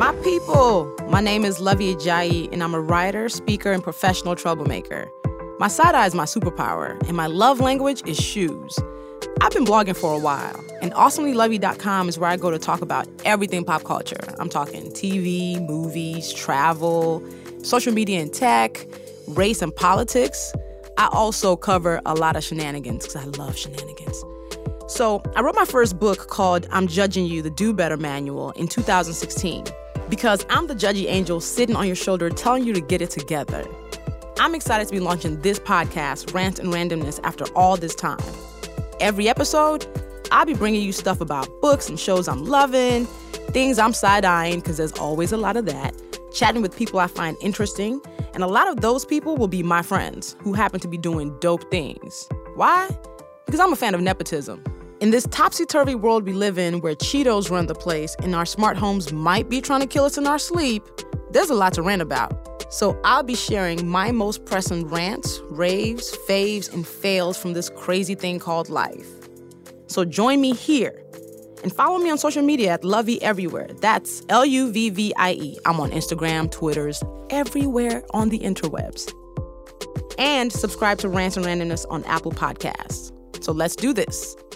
My people, my name is Lovey Ajayi, and I'm a writer, speaker, and professional troublemaker. My side eye is my superpower, and my love language is shoes. I've been blogging for a while, and AwesomelyLovey.com is where I go to talk about everything pop culture. I'm talking TV, movies, travel, social media and tech, race and politics. I also cover a lot of shenanigans because I love shenanigans. So I wrote my first book called I'm Judging You, the Do Better Manual in 2016 because I'm the judgy angel sitting on your shoulder telling you to get it together. I'm excited to be launching this podcast, Rant and Randomness, after all this time. Every episode, I'll be bringing you stuff about books and shows I'm loving, things I'm side-eyeing, because there's always a lot of that, chatting with people I find interesting, and a lot of those people will be my friends who happen to be doing dope things. Why? Because I'm a fan of nepotism. In this topsy-turvy world we live in where Cheetos run the place and our smart homes might be trying to kill us in our sleep, there's a lot to rant about. So I'll be sharing my most pressing rants, raves, faves, and fails from this crazy thing called life. So join me here and follow me on social media at Lovey Everywhere. That's L-U-V-V-I-E. I'm on Instagram, Twitters, everywhere on the interwebs. And subscribe to Rants and Randomness on Apple Podcasts. So let's do this.